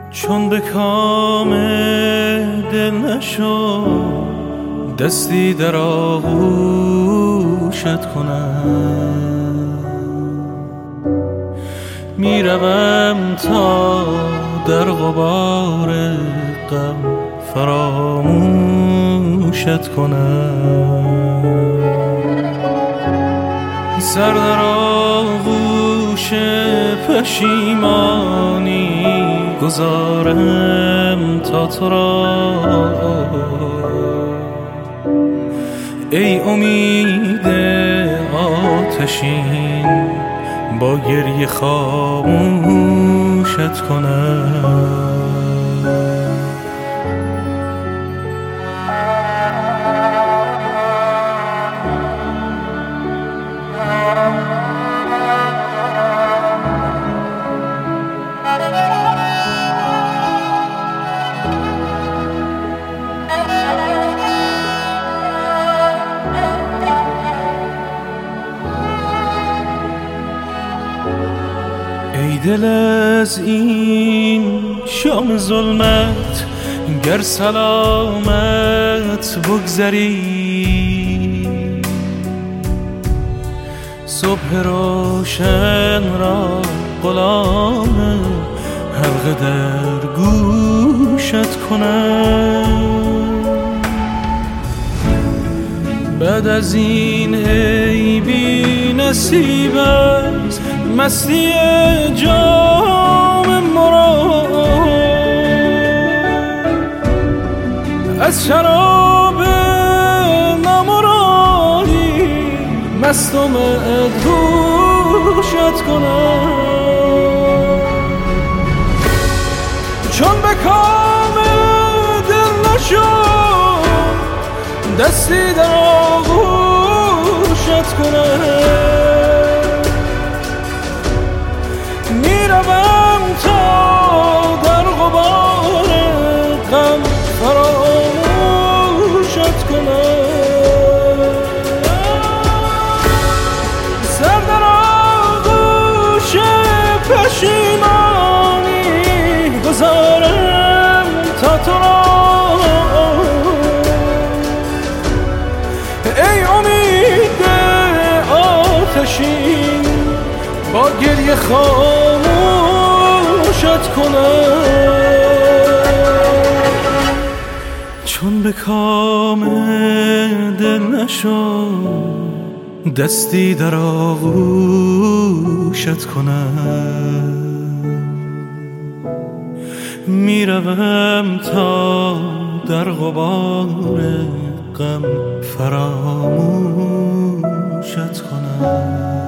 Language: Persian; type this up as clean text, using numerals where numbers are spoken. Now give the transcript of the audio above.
چون به کام دل نشو دستی در آغوشت کنم، میروم تا در غبار غم فراموشت کنم. سر در آغوش پشیمانی گذارم تا تو را، ای امید آتشین با گریه خاموشت کنم. ای دل از این شام ظلمت گر سلامت بگذری، صبح روشن را غلام حلقه در گوشت کنم. بعد از این ای بی نصیب است مستی جام مراد، از شراب نامرادی مست و مدهوشت کنم. چون به کام دل نشد دستی در آغوشت کنم، میروم تا در غبار غم فراموشت کنم. سر در آغوش پشیمانی گذارم تا تو را، ای امید آتشین با گریه خاموشت کنم. چون به کام دل نشد دستی در آغوشت کنم، میروم تا در غبار غم فراموشت کنم.